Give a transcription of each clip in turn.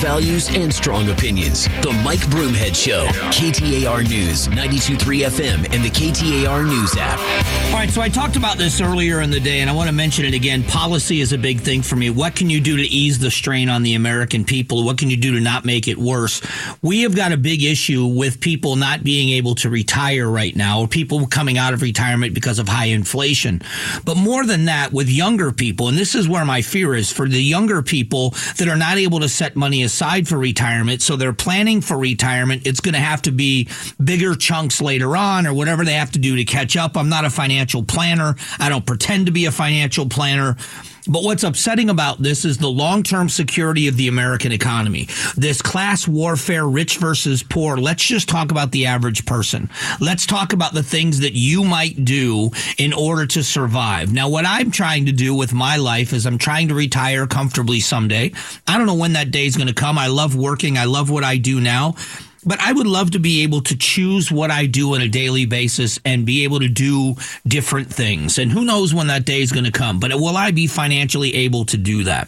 values and strong opinions. The Mike Broomhead Show. KTAR News, 92.3 FM, and the KTAR News app. All right, so I talked about this earlier in the day, and I want to mention it again. Policy is a big thing for me. What can you do to ease the strain on the American people? What can you do to not make it worse? We have got a big issue with people not being able to retire right now, or people coming out of retirement because of high inflation. But more than that, with younger people, and this is where my fear is, for the younger people that are not able to set money aside for retirement, so they're planning for retirement, it's going to have to be bigger chunks later on or whatever they have to do to catch up. I'm not a financial planner. I don't pretend to be a financial planner. But what's upsetting about this is the long-term security of the American economy. This class warfare, rich versus poor. Let's just talk about the average person. Let's talk about the things that you might do in order to survive. Now, what I'm trying to do with my life is I'm trying to retire comfortably someday. I don't know when that day is going to come. I love working. I love what I do now. But I would love to be able to choose what I do on a daily basis and be able to do different things. And who knows when that day is going to come, but will I be financially able to do that?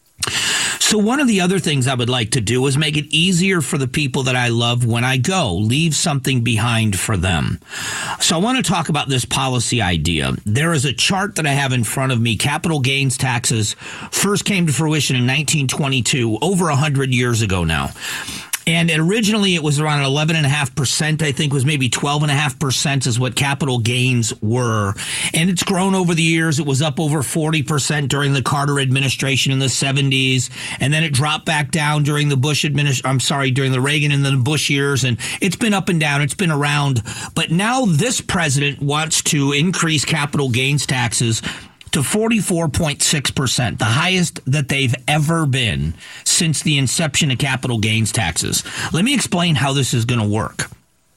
So one of the other things I would like to do is make it easier for the people that I love when I go, leave something behind for them. So I want to talk about this policy idea. There is a chart that I have in front of me. Capital gains taxes first came to fruition in 1922, over 100 years ago now. And originally it was around 11.5%, I think was maybe 12.5% is what capital gains were. And it's grown over the years. It was up over 40% during the Carter administration in the 70s. And then it dropped back down during the during the Reagan and the Bush years. And it's been up and down. It's been around. But now this president wants to increase capital gains taxes to 44.6%, the highest that they've ever been since the inception of capital gains taxes. Let me explain how this is going to work.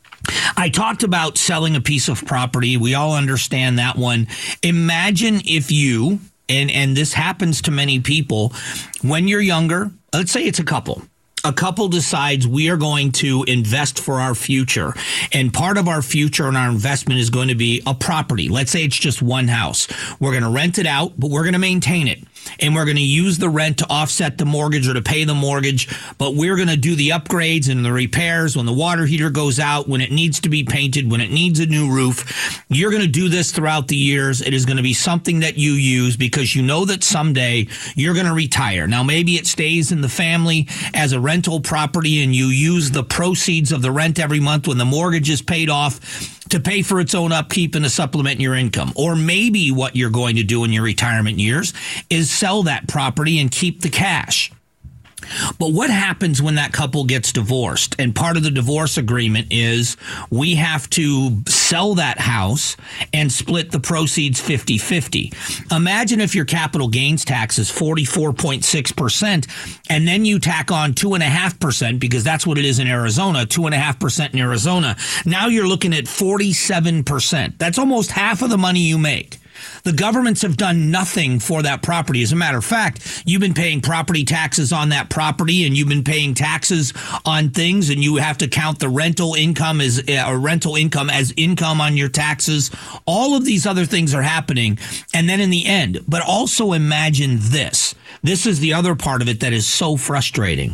I talked about selling a piece of property. We all understand that one. Imagine if you, and this happens to many people, when you're younger, let's say it's a couple decides we are going to invest for our future. And part of our future and our investment is going to be a property. Let's say it's just one house. We're going to rent it out, but we're going to maintain it. And we're going to use the rent to offset the mortgage or to pay the mortgage. But we're going to do the upgrades and the repairs when the water heater goes out, when it needs to be painted, when it needs a new roof. You're going to do this throughout the years. It is going to be something that you use because you know that someday you're going to retire. Now, maybe it stays in the family as a rental property and you use the proceeds of the rent every month when the mortgage is paid off to pay for its own upkeep and to supplement your income. Or maybe what you're going to do in your retirement years is sell that property and keep the cash. But what happens when that couple gets divorced? And part of the divorce agreement is we have to sell that house and split the proceeds 50-50. Imagine if your capital gains tax is 44.6% and then you tack on 2.5% because that's what it is in Arizona, 2.5% in Arizona. Now you're looking at 47%. That's almost half of the money you make. The governments have done nothing for that property. As a matter of fact, you've been paying property taxes on that property and you've been paying taxes on things and you have to count the rental income as income on your taxes. All of these other things are happening. And then in the end, but also imagine this. This is the other part of it that is so frustrating.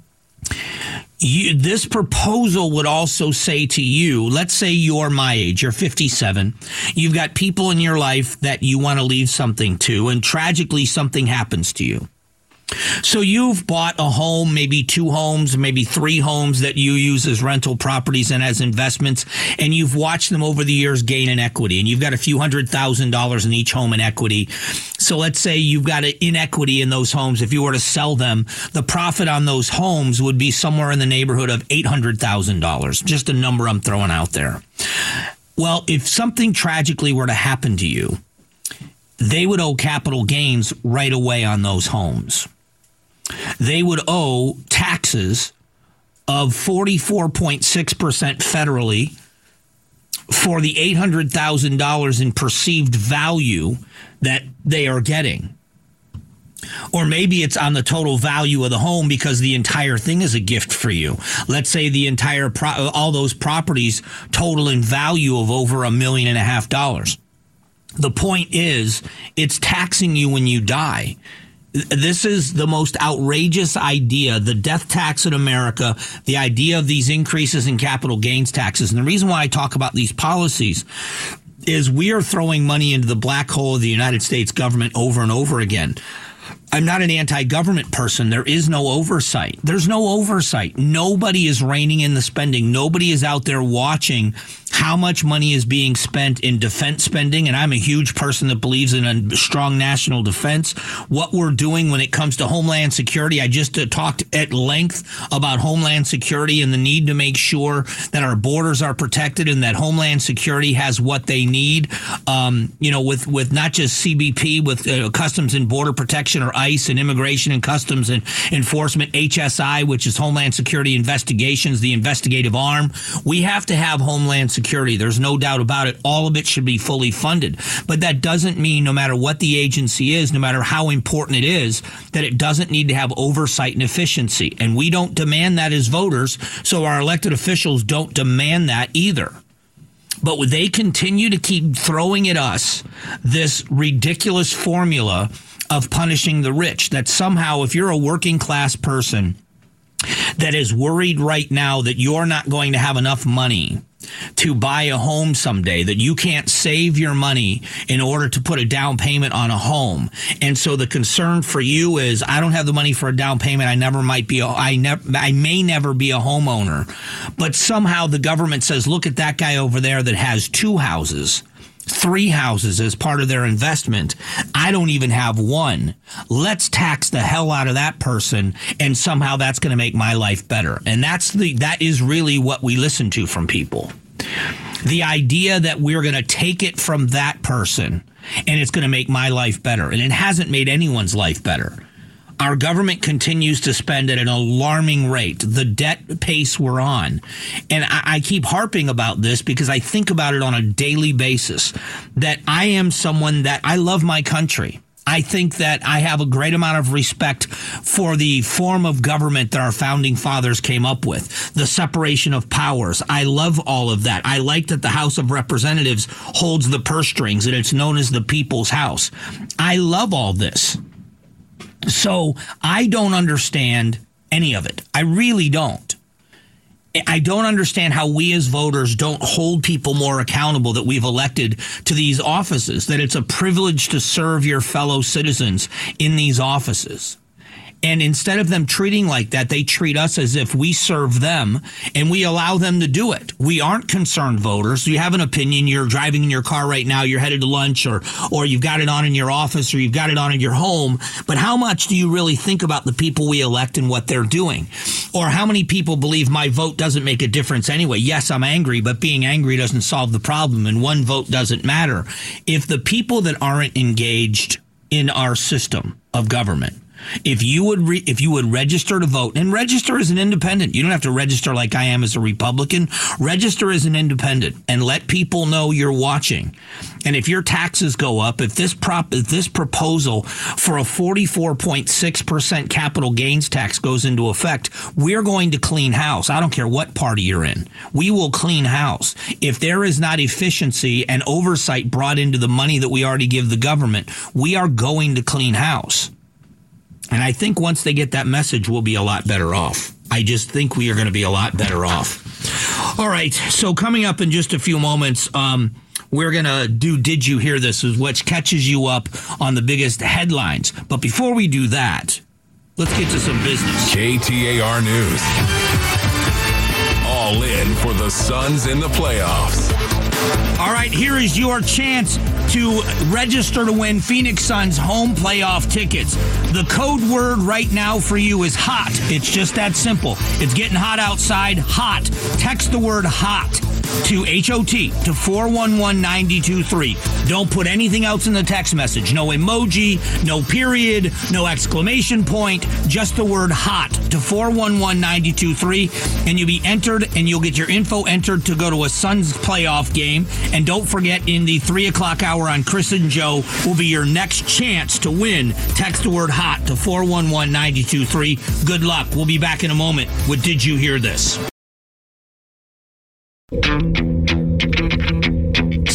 This proposal would also say to you, let's say you're my age, you're 57. You've got people in your life that you want to leave something to, and tragically something happens to you. So you've bought a home, maybe 2 homes, maybe 3 homes that you use as rental properties and as investments, and you've watched them over the years gain in equity, and you've got a few $100,000 in each home in equity. So let's say you've got an inequity in those homes. If you were to sell them, the profit on those homes would be somewhere in the neighborhood of $800,000, just a number I'm throwing out there. Well, if something tragically were to happen to you, they would owe capital gains right away on those homes. They would owe taxes of 44.6% federally for the $800,000 in perceived value that they are getting. Or maybe it's on the total value of the home because the entire thing is a gift for you. Let's say the entire all those properties total in value of over $1.5 million. The point is, it's taxing you when you die. This is the most outrageous idea, the death tax in America, the idea of these increases in capital gains taxes. And the reason why I talk about these policies is we are throwing money into the black hole of the United States government over and over again. I'm not an anti-government person. There is no oversight. There's no oversight. Nobody is reining in the spending. Nobody is out there watching how much money is being spent in defense spending. And I'm a huge person that believes in a strong national defense. What we're doing when it comes to Homeland Security, I just talked at length about Homeland Security and the need to make sure that our borders are protected and that Homeland Security has what they need, with not just CBP, with Customs and Border Protection or ICE and Immigration and Customs and Enforcement, HSI, which is Homeland Security Investigations, the investigative arm. We have to have Homeland Security. There's no doubt about it. All of it should be fully funded. But that doesn't mean no matter what the agency is, no matter how important it is, that it doesn't need to have oversight and efficiency. And we don't demand that as voters, so our elected officials don't demand that either. But they continue to keep throwing at us this ridiculous formula of punishing the rich, that somehow if you're a working class person that is worried right now that you're not going to have enough money to buy a home someday, that you can't save your money in order to put a down payment on a home. And so the concern for you is, I don't have the money for a down payment. I may never be a homeowner. But somehow the government says, look at that guy over there that has 2 houses. 3 houses as part of their investment. I don't even have 1. Let's tax the hell out of that person, and somehow that's going to make my life better. And that is really what we listen to from people. The idea that we're going to take it from that person and it's going to make my life better. And it hasn't made anyone's life better. Our government continues to spend at an alarming rate, the debt pace we're on. And I keep harping about this because I think about it on a daily basis, that I am someone that I love my country. I think that I have a great amount of respect for the form of government that our founding fathers came up with, the separation of powers. I love all of that. I like that the House of Representatives holds the purse strings and it's known as the People's House. I love all this. So I don't understand any of it. I really don't. I don't understand how we as voters don't hold people more accountable that we've elected to these offices, that it's a privilege to serve your fellow citizens in these offices. And instead of them treating like that, they treat us as if we serve them and we allow them to do it. We aren't concerned voters. You have an opinion. You're driving in your car right now. You're headed to lunch or you've got it on in your office or you've got it on in your home. But how much do you really think about the people we elect and what they're doing? Or how many people believe my vote doesn't make a difference anyway? Yes, I'm angry, but being angry doesn't solve the problem and one vote doesn't matter. If the people that aren't engaged in our system of government, if you would register to vote, and register as an independent, you don't have to register like I am as a Republican. Register as an independent and let people know you're watching. And if your taxes go up, if this proposal for a 44.6% capital gains tax goes into effect, we're going to clean house. I don't care what party you're in. We will clean house. If there is not efficiency and oversight brought into the money that we already give the government, we are going to clean house. And I think once they get that message, we'll be a lot better off. I just think we are going to be a lot better off. All right. So coming up in just a few moments, we're going to do Did You Hear This, which catches you up on the biggest headlines. But before we do that, let's get to some business. KTAR News. All in for the Suns in the playoffs. All right, here is your chance to register to win Phoenix Suns home playoff tickets. The code word right now for you is hot. It's just that simple. It's getting hot outside. Hot. Text the word hot to HOT to 411-923. Don't put anything else in the text message. No emoji, no period, no exclamation point, just the word hot to 411-923, and you'll be entered and you'll get your info entered to go to a Suns playoff game. And don't forget, in the 3 o'clock hour on Chris and Joe will be your next chance to win. Text the word hot to 411-923. Good luck. We'll be back in a moment with Did You Hear This?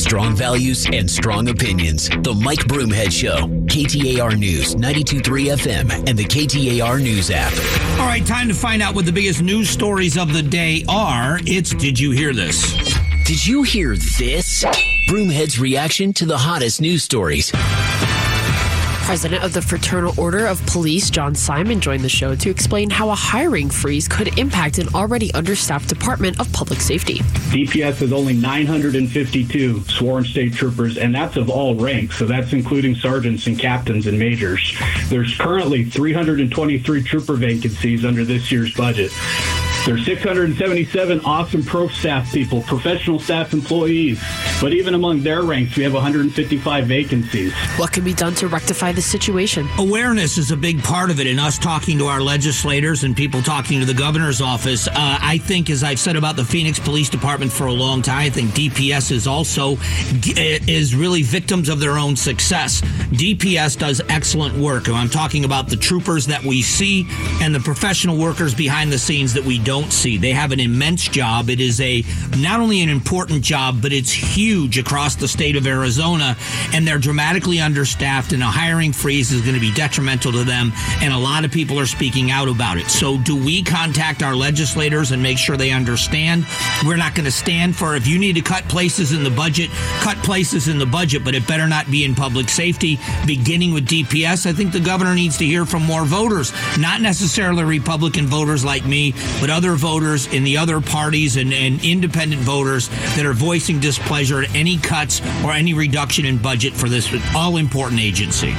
Strong values and strong opinions. The Mike Broomhead Show. KTAR News, 92.3 FM, and the KTAR News app. All right, time to find out what the biggest news stories of the day are. It's Did You Hear This? Did you hear this? Broomhead's reaction to the hottest news stories. President of the Fraternal Order of Police, John Simon, joined the show to explain how a hiring freeze could impact an already understaffed Department of Public Safety. DPS has only 952 sworn state troopers, and that's of all ranks, so that's including sergeants and captains and majors. There's currently 323 trooper vacancies under this year's budget. There's 677 awesome pro staff people, professional staff employees. But even among their ranks, we have 155 vacancies. What can be done to rectify the situation? Awareness is a big part of it, and us talking to our legislators and people talking to the governor's office. I think, as I've said about the Phoenix Police Department for a long time, I think DPS is also really victims of their own success. DPS does excellent work, and I'm talking about the troopers that we see and the professional workers behind the scenes that we don't see. They have an immense job. It is not only an important job, but it's huge across the state of Arizona, and they're dramatically understaffed, and a hiring freeze is going to be detrimental to them, and a lot of people are speaking out about it. So do we contact our legislators and make sure they understand? We're not going to stand for, if you need to cut places in the budget, cut places in the budget, but it better not be in public safety, beginning with DPS. I think the governor needs to hear from more voters, not necessarily Republican voters like me, but other voters in the other parties and independent voters that are voicing displeasure at any cuts or any reduction in budget for this all-important agency.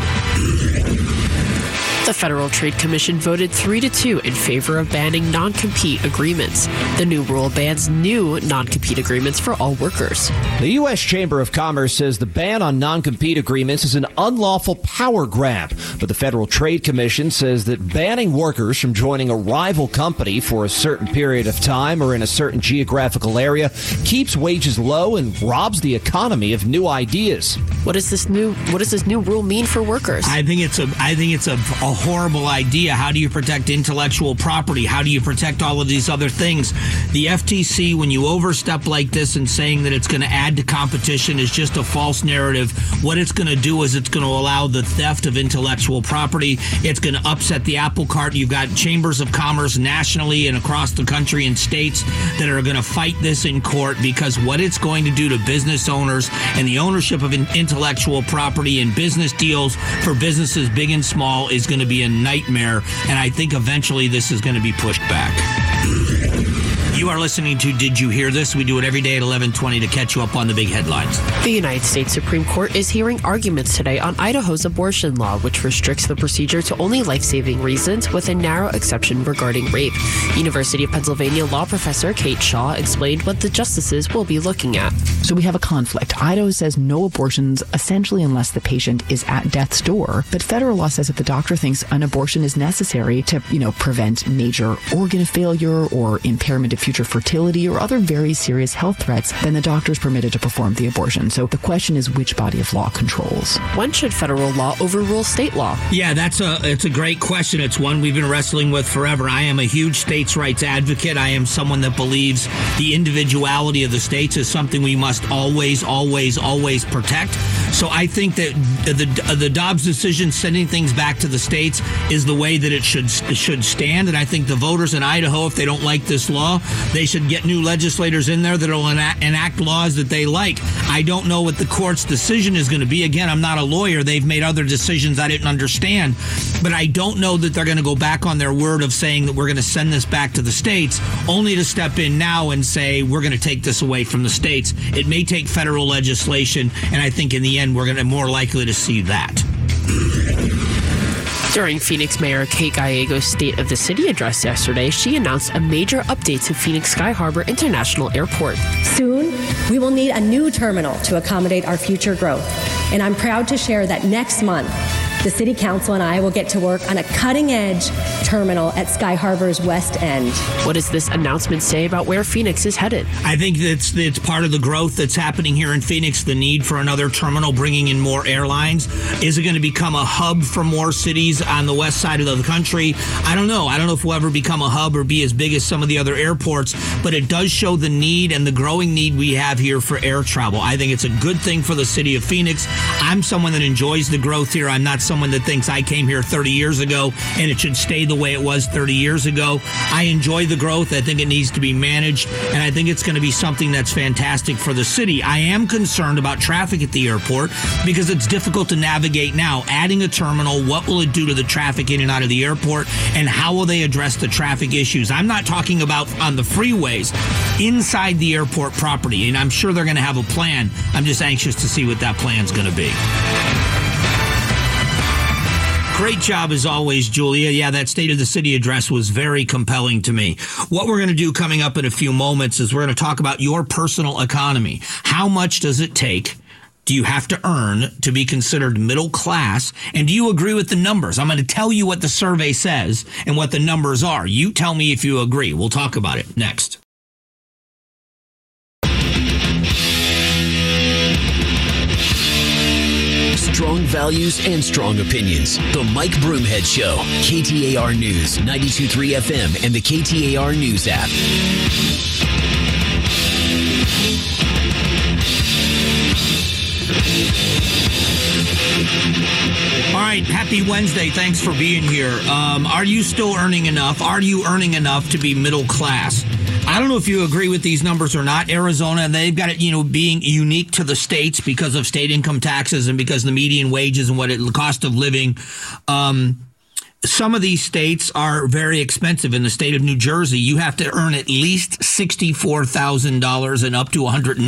The Federal Trade Commission voted 3-2 in favor of banning non-compete agreements. The new rule bans new non-compete agreements for all workers. The U.S. Chamber of Commerce says the ban on non-compete agreements is an unlawful power grab. But the Federal Trade Commission says that banning workers from joining a rival company for a certain period of time or in a certain geographical area keeps wages low and robs the economy of new ideas. What does this new rule mean for workers? I think it's a horrible idea. How do you protect intellectual property? How do you protect all of these other things? The FTC, when you overstep like this and saying that it's going to add to competition, is just a false narrative. What it's going to do is it's going to allow the theft of intellectual property. It's going to upset the apple cart. You've got chambers of commerce nationally and across the country and states that are going to fight this in court, because what it's going to do to business owners and the ownership of intellectual property and business deals for businesses big and small is going to be a nightmare, and I think eventually this is going to be pushed back. You are listening to Did You Hear This? We do it every day at 11:20 to catch you up on the big headlines. The United States Supreme Court is hearing arguments today on Idaho's abortion law, which restricts the procedure to only life-saving reasons with a narrow exception regarding rape. University of Pennsylvania law professor Kate Shaw explained what the justices will be looking at. So we have a conflict. Idaho says no abortions, essentially unless the patient is at death's door. But federal law says if the doctor thinks an abortion is necessary to, prevent major organ failure or impairment of future fertility or other very serious health threats, then the doctor is permitted to perform the abortion. So the question is, which body of law controls? When should federal law overrule state law? Yeah, it's a great question. It's one we've been wrestling with forever. I am a huge states' rights advocate. I am someone that believes the individuality of the states is something we must always, always, always protect. So I think that the Dobbs decision, sending things back to the states, is the way that it should stand. And I think the voters in Idaho, if they don't like this law, they should get new legislators in there that will enact laws that they like. I don't know what the court's decision is going to be. Again, I'm not a lawyer. They've made other decisions I didn't understand. But I don't know that they're going to go back on their word of saying that we're going to send this back to the states, only to step in now and say we're going to take this away from the states. It may take federal legislation, and I think in the end we're going to be more likely to see that. During Phoenix Mayor Kate Gallego's State of the City address yesterday, she announced a major update to Phoenix Sky Harbor International Airport. Soon, we will need a new terminal to accommodate our future growth. And I'm proud to share that next month, the City Council and I will get to work on a cutting-edge terminal at Sky Harbor's west end. What does this announcement say about where Phoenix is headed? I think it's part of the growth that's happening here in Phoenix, the need for another terminal, bringing in more airlines. Is it going to become a hub for more cities on the west side of the country? I don't know. I don't know if we'll ever become a hub or be as big as some of the other airports, but it does show the need and the growing need we have here for air travel. I think it's a good thing for the city of Phoenix. I'm someone that enjoys the growth here. I'm not someone that thinks I came here 30 years ago and it should stay the way it was 30 years ago. I enjoy the growth. I think it needs to be managed, and I think it's going to be something that's fantastic for the city. I am concerned about traffic at the airport because it's difficult to navigate now. Adding a terminal, what will it do to the traffic in and out of the airport, and how will they address the traffic issues? I'm not talking about on the freeways, inside the airport property, and I'm sure they're going to have a plan. I'm just anxious to see what that plan's going to be. Great job as always, Julia. Yeah, that State of the City address was very compelling to me. What we're going to do coming up in a few moments is we're going to talk about your personal economy. How much does it take? Do you have to earn to be considered middle class? And do you agree with the numbers? I'm going to tell you what the survey says and what the numbers are. You tell me if you agree. We'll talk about it next. Strong values and strong opinions. The Mike Broomhead Show. KTAR News, 92.3 FM, and the KTAR News app. All right, happy Wednesday. Thanks for being here. Are you still earning enough? Are you earning enough to be middle class? I don't know if you agree with these numbers or not. Arizona, they've got it, being unique to the states because of state income taxes and because the median wages and the cost of living. Some of these states are very expensive. In the state of New Jersey, you have to earn at least $64,000 and up to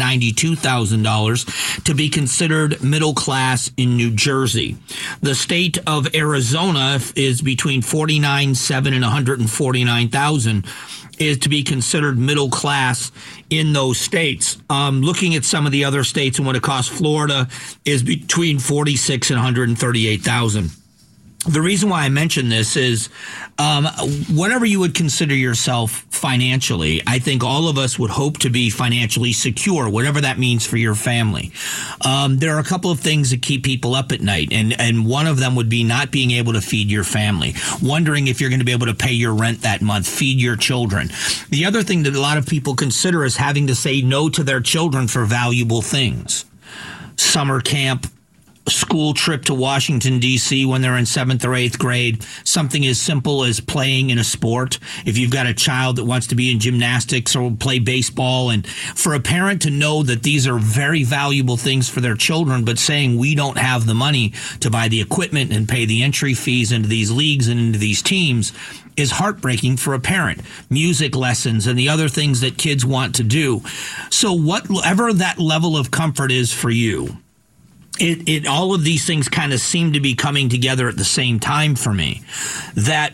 $192,000 to be considered middle class in New Jersey. The state of Arizona is between $49,700 and $149,000 is to be considered middle class in those states. Looking at some of the other states and what it costs, Florida is between $46,000 and $138,000. The reason why I mention this is whatever you would consider yourself financially, I think all of us would hope to be financially secure, whatever that means for your family. There are a couple of things that keep people up at night, and one of them would be not being able to feed your family, wondering if you're going to be able to pay your rent that month, feed your children. The other thing that a lot of people consider is having to say no to their children for valuable things. Summer camp, school trip to Washington, D.C. when they're in 7th or 8th grade, something as simple as playing in a sport. If you've got a child that wants to be in gymnastics or play baseball, and for a parent to know that these are very valuable things for their children, but saying we don't have the money to buy the equipment and pay the entry fees into these leagues and into these teams is heartbreaking for a parent. Music lessons and the other things that kids want to do. So whatever that level of comfort is for you, It all of these things kind of seem to be coming together at the same time for me. That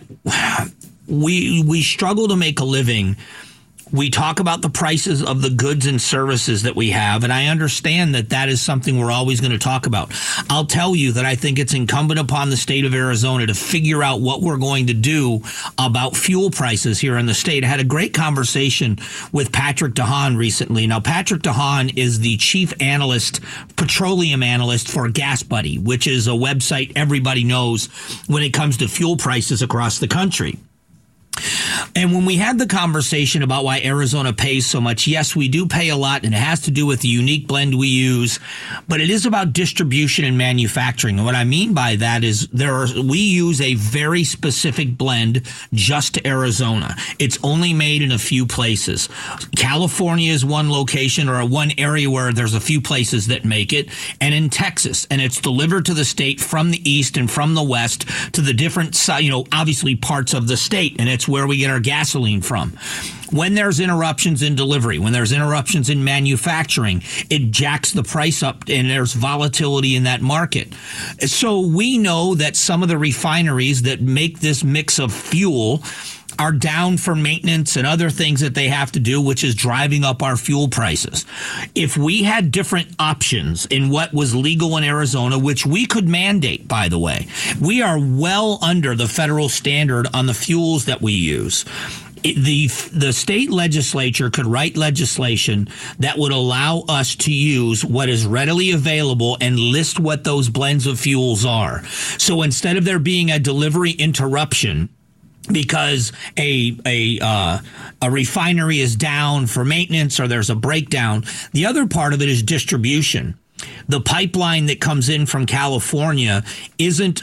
we struggle to make a living. We talk about the prices of the goods and services that we have, and I understand that that is something we're always going to talk about. I'll tell you that I think it's incumbent upon the state of Arizona to figure out what we're going to do about fuel prices here in the state. I had a great conversation with Patrick DeHaan recently. Now, Patrick DeHaan is the chief analyst, petroleum analyst for Gas Buddy, which is a website everybody knows when it comes to fuel prices across the country. And when we had the conversation about why Arizona pays so much, yes, we do pay a lot, and it has to do with the unique blend we use, but it is about distribution and manufacturing. And what I mean by that is we use a very specific blend just to Arizona. It's only made in a few places. California is one location or one area where there's a few places that make it, and in Texas, and it's delivered to the state from the east and from the west to the different, obviously parts of the state, and it's where we get our gasoline from. When there's interruptions in delivery, when there's interruptions in manufacturing, it jacks the price up and there's volatility in that market. So we know that some of the refineries that make this mix of fuel are down for maintenance and other things that they have to do, which is driving up our fuel prices. If we had different options in what was legal in Arizona, which we could mandate, by the way, we are well under the federal standard on the fuels that we use. The state legislature could write legislation that would allow us to use what is readily available and list what those blends of fuels are. So instead of there being a delivery interruption because a refinery is down for maintenance or there's a breakdown, the other part of it is distribution. The pipeline that comes in from California isn't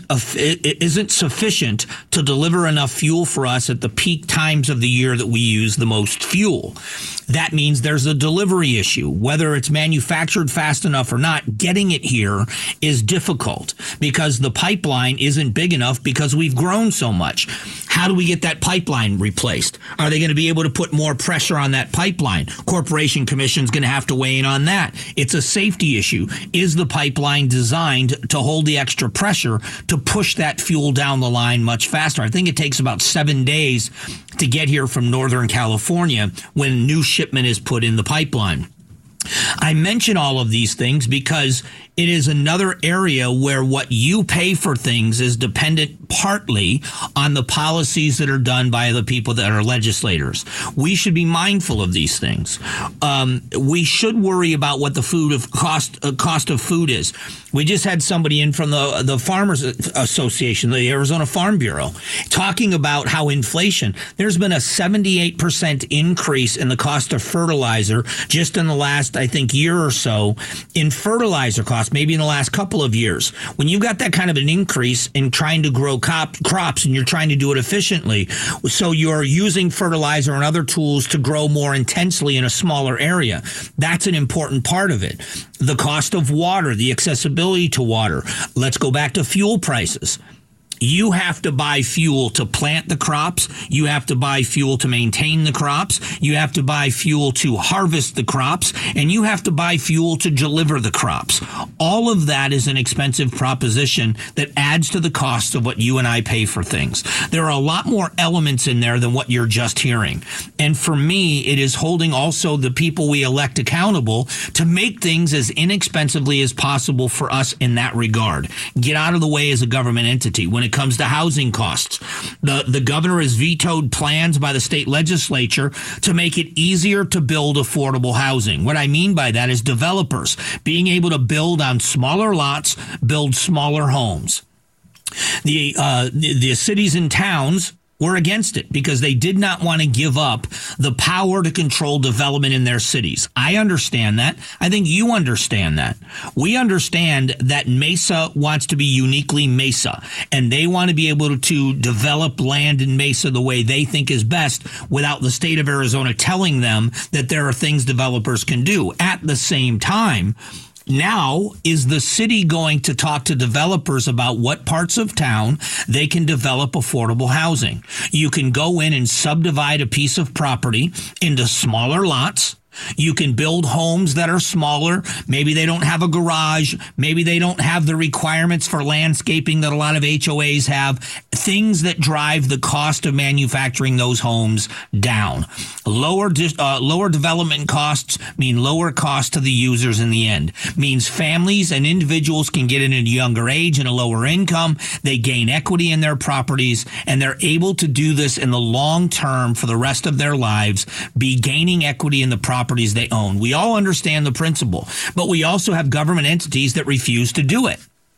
sufficient to deliver enough fuel for us at the peak times of the year that we use the most fuel. That means there's a delivery issue. Whether it's manufactured fast enough or not, getting it here is difficult because the pipeline isn't big enough because we've grown so much. How do we get that pipeline replaced? Are they going to be able to put more pressure on that pipeline? Corporation Commission's going to have to weigh in on that. It's a safety issue. Is the pipeline designed to hold the extra pressure to push that fuel down the line much faster? I think it takes about 7 days to get here from Northern California when new shipment is put in the pipeline. I mention all of these things because it is another area where what you pay for things is dependent partly on the policies that are done by the people that are legislators. We should be mindful of these things. We should worry about what the cost of food is. We just had somebody in from the Farmers Association, the Arizona Farm Bureau, talking about how inflation, there's been a 78% increase in the cost of fertilizer just in the last, I think, year or so in fertilizer costs, maybe in the last couple of years. When you've got that kind of an increase in trying to grow crops and you're trying to do it efficiently, so you're using fertilizer and other tools to grow more intensely in a smaller area, that's an important part of it. The cost of water, the accessibility to water. Let's go back to fuel prices. You have to buy fuel to plant the crops. You have to buy fuel to maintain the crops. You have to buy fuel to harvest the crops. And you have to buy fuel to deliver the crops. All of that is an expensive proposition that adds to the cost of what you and I pay for things. There are a lot more elements in there than what you're just hearing. And for me, it is holding also the people we elect accountable to make things as inexpensively as possible for us in that regard. Get out of the way as a government entity. When it comes to housing costs, the governor has vetoed plans by the state legislature to make it easier to build affordable housing. What I mean by that is developers being able to build on smaller lots, build smaller homes. The cities and towns were against it because they did not want to give up the power to control development in their cities. I understand that. I think you understand that. We understand that Mesa wants to be uniquely Mesa, and they want to be able to develop land in Mesa the way they think is best without the state of Arizona telling them that there are things developers can do. At the same time, now, is the city going to talk to developers about what parts of town they can develop affordable housing? You can go in and subdivide a piece of property into smaller lots. You can build homes that are smaller. Maybe they don't have a garage. Maybe they don't have the requirements for landscaping that a lot of HOAs have. Things that drive the cost of manufacturing those homes down. Lower development costs mean lower cost to the users in the end. Means families and individuals can get in at a younger age and a lower income. They gain equity in their properties, and they're able to do this in the long term for the rest of their lives, be gaining equity in the properties they own. We all understand the principle, but we also have government entities that refuse to do it.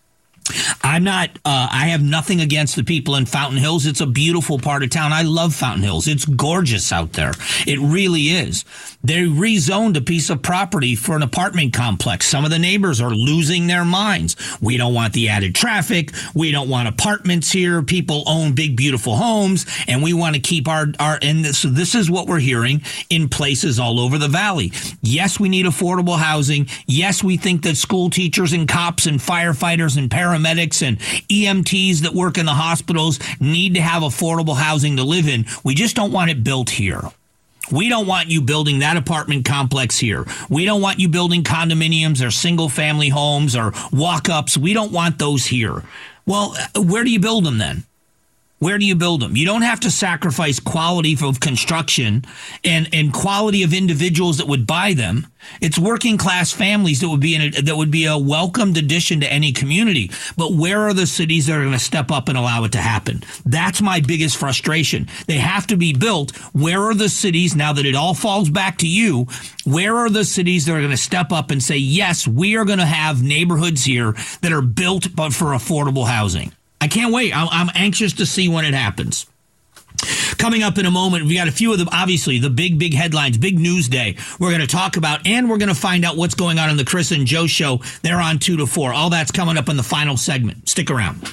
I have nothing against the people in Fountain Hills. It's a beautiful part of town. I love Fountain Hills. It's gorgeous out there. It really is. They rezoned a piece of property for an apartment complex. Some of the neighbors are losing their minds. We don't want the added traffic. We don't want apartments here. People own big, beautiful homes, and we want to keep so this is what we're hearing in places all over the valley. Yes, we need affordable housing. Yes, we think that school teachers and cops and firefighters and paramedics and EMTs that work in the hospitals need to have affordable housing to live in. We just don't want it built here. We don't want you building that apartment complex here. We don't want you building condominiums or single-family homes or walk-ups. We don't want those here. Well, where do you build them then? Where do you build them? You don't have to sacrifice quality of construction and quality of individuals that would buy them. It's working class families that would be a welcomed addition to any community. But where are the cities that are going to step up and allow it to happen? That's my biggest frustration. They have to be built. Where are the cities, now that it all falls back to you, where are the cities that are going to step up and say, yes, we are going to have neighborhoods here that are built but for affordable housing? I can't wait. I'm anxious to see when it happens. Coming up in a moment, we got a few of them, obviously, the big headlines, big news day we're going to talk about, and we're going to find out what's going on in the Chris and Joe show. They're on 2 to 4. All that's coming up in the final segment. Stick around.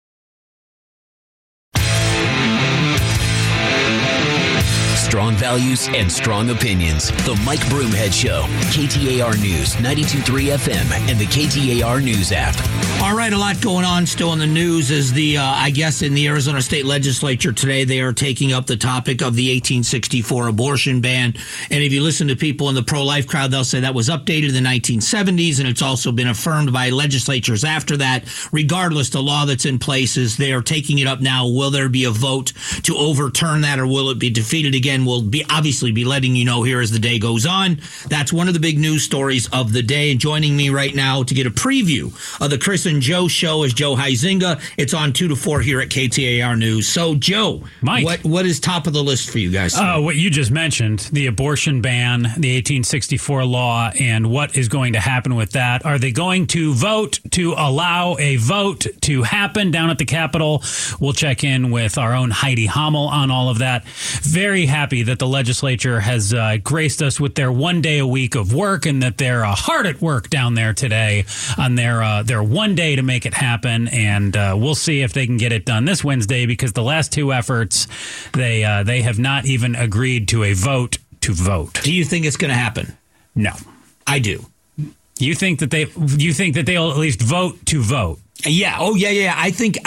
Strong values and strong opinions. The Mike Broomhead Show. KTAR News, 92.3 FM, and the KTAR News app. All right, a lot going on still in the news is I guess in the Arizona State Legislature today, they are taking up the topic of the 1864 abortion ban. And if you listen to people in the pro-life crowd, they'll say that was updated in the 1970s, and it's also been affirmed by legislatures after that. Regardless, the law that's in place is they are taking it up now. Will there be a vote to overturn that, or will it be defeated again? We'll obviously be letting you know here as the day goes on. That's one of the big news stories of the day. And joining me right now to get a preview of the Chris and Joe show is Joe Huizenga. It's on 2 to 4 here at KTAR News. So, Joe, Mike, what is top of the list for you guys? What you just mentioned, the abortion ban, the 1864 law, and what is going to happen with that. Are they going to vote to allow a vote to happen down at the Capitol? We'll check in with our own Heidi Hommel on all of that. Very happy that the legislature has graced us with their 1 day a week of work, and that they're hard at work down there today on their 1 day to make it happen. And we'll see if they can get it done this Wednesday, because the last two efforts, they have not even agreed to a vote to vote. Do you think it's going to happen? No, I do. You think that they'll at least vote to vote? Yeah. Oh, yeah. I think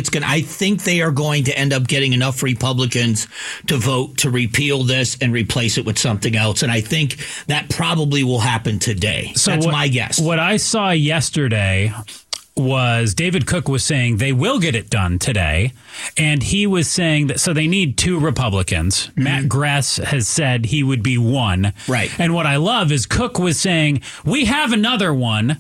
they are going to end up getting enough Republicans to vote to repeal this and replace it with something else. And I think that probably will happen today. So that's my guess. What I saw yesterday was David Cook was saying they will get it done today. And he was saying that, so they need 2 Republicans. Mm-hmm. Matt Gress has said he would be one. Right. And what I love is Cook was saying, we have another one,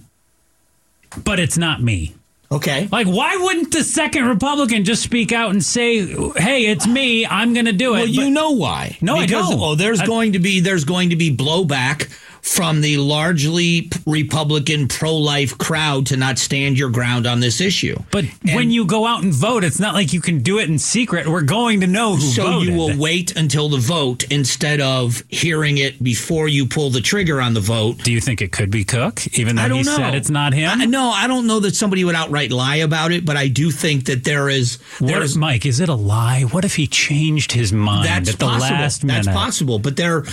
but it's not me. Okay. Like, why wouldn't the second Republican just speak out and say, hey, it's me, I'm going to do it? Well, you know why. No, because, I don't. There's going to be blowback from the largely Republican pro-life crowd to not stand your ground on this issue. But when you go out and vote, it's not like you can do it in secret. We're going to know who voted. So you will wait until the vote instead of hearing it before you pull the trigger on the vote. Do you think it could be Cook, even though he said it's not him? No, I don't know that somebody would outright lie about it, but I do think that there is... Mike, is it a lie? What if he changed his mind at the last minute? That's possible, but they're...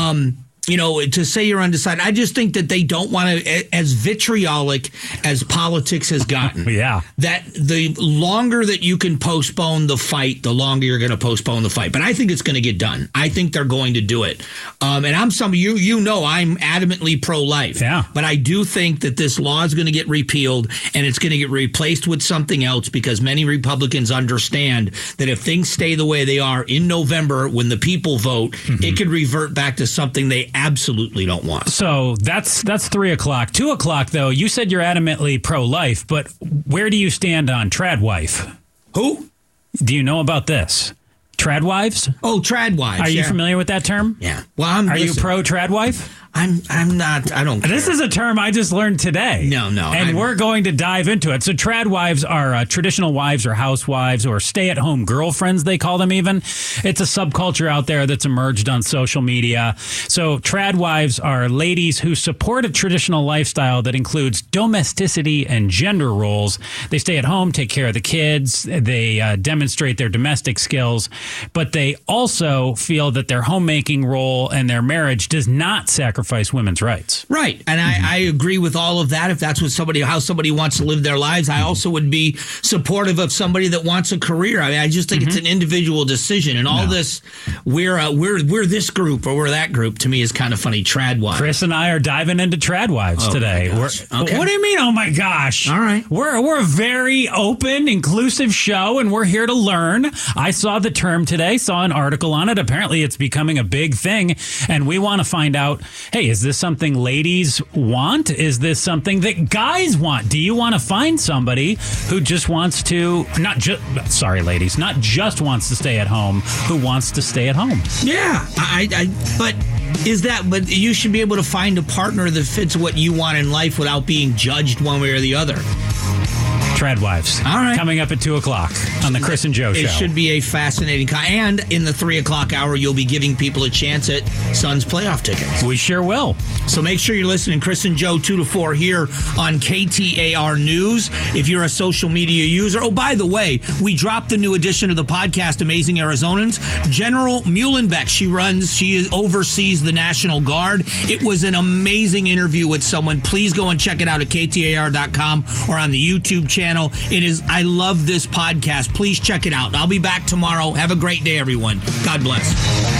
to say you're undecided, I just think that they don't want to, as vitriolic as politics has gotten, that the longer that you can postpone the fight, the longer you're going to postpone the fight. But I think it's going to get done. I think they're going to do it. And I'm I'm adamantly pro-life. Yeah. But I do think that this law is going to get repealed, and it's going to get replaced with something else, because many Republicans understand that if things stay the way they are in November when the people vote, it could revert back to something they absolutely don't want. So that's 3 o'clock. 2 o'clock, though, you said you're adamantly pro-life, but where do you stand on tradwife? Who? Do you know about this? Tradwives? Oh, tradwives. Are you familiar with that term? Yeah. Well, you pro-tradwife? I'm not. I don't care. This is a term I just learned today. No. And we're going to dive into it. So tradwives are traditional wives or housewives or stay-at-home girlfriends, they call them even. It's a subculture out there that's emerged on social media. So tradwives are ladies who support a traditional lifestyle that includes domesticity and gender roles. They stay at home, take care of the kids. They demonstrate their domestic skills. But they also feel that their homemaking role and their marriage does not sacrifice sacrifice women's rights. Right. And I agree with all of that. If that's what how somebody wants to live their lives, I also would be supportive of somebody that wants a career. I mean, I just think it's an individual decision. And all this, we're this group or we're that group, to me is kind of funny. Tradwives. Chris and I are diving into Tradwives today. Okay. What do you mean? Oh my gosh! All right, we're a very open, inclusive show, and we're here to learn. I saw the term today, saw an article on it. Apparently, it's becoming a big thing, and we want to find out. Hey, is this something ladies want? Is this something that guys want? Do you want to find somebody who just wants to not just wants to stay at home, who wants to stay at home? Yeah, but you should be able to find a partner that fits what you want in life without being judged one way or the other. Tradwives. All right. Coming up at 2 o'clock on the Chris and Joe Show. It should be a fascinating and in the 3 o'clock hour, you'll be giving people a chance at Suns playoff tickets. We sure will. So make sure you're listening. Chris and Joe, 2 to 4 here on KTAR News. If you're a social media user. Oh, by the way, we dropped the new edition of the podcast, Amazing Arizonans. General Muhlenbeck, she oversees the National Guard. It was an amazing interview with someone. Please go and check it out at KTAR.com or on the YouTube channel. I love this podcast. Please check it out. I'll be back tomorrow. Have a great day, everyone. God bless.